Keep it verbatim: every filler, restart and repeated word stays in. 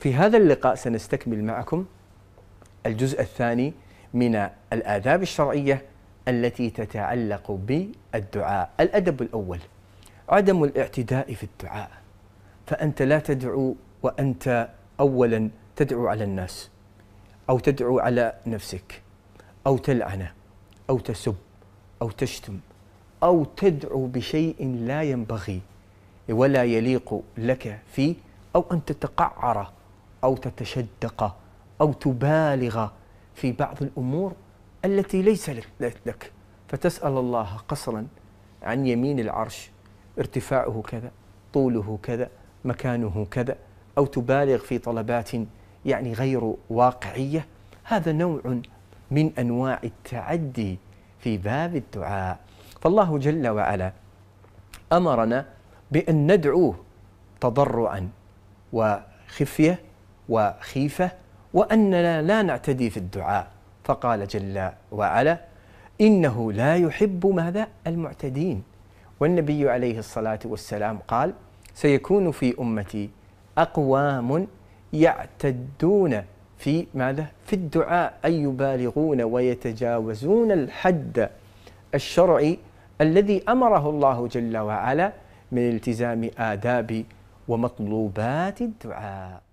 في هذا اللقاء سنستكمل معكم الجزء الثاني من الآداب الشرعية التي تتعلق بالدعاء. الأدب الأول عدم الاعتداء في الدعاء، فأنت لا تدعو وأنت أولا تدعو على الناس أو تدعو على نفسك أو تلعنه أو تسب أو تشتم أو تدعو بشيء لا ينبغي ولا يليق لك فيه، أو أن تتقعر أو تتشدق أو تبالغ في بعض الأمور التي ليس لك، فتسأل الله قصرا عن يمين العرش ارتفاعه كذا، طوله كذا، مكانه كذا، أو تبالغ في طلبات يعني غير واقعية. هذا نوع من أنواع التعدي في باب الدعاء. فالله جل وعلا أمرنا بأن ندعوه تضرعا وخفية وخيفة، وأننا لا نعتدي في الدعاء، فقال جل وعلا: إنه لا يحب ماذا؟ المعتدين. والنبي عليه الصلاة والسلام قال: سيكون في أمتي أقوام يعتدون في ماذا؟ في الدعاء، أي يبالغون ويتجاوزون الحد الشرعي الذي أمره الله جل وعلا من التزام آداب ومطلوبات الدعاء.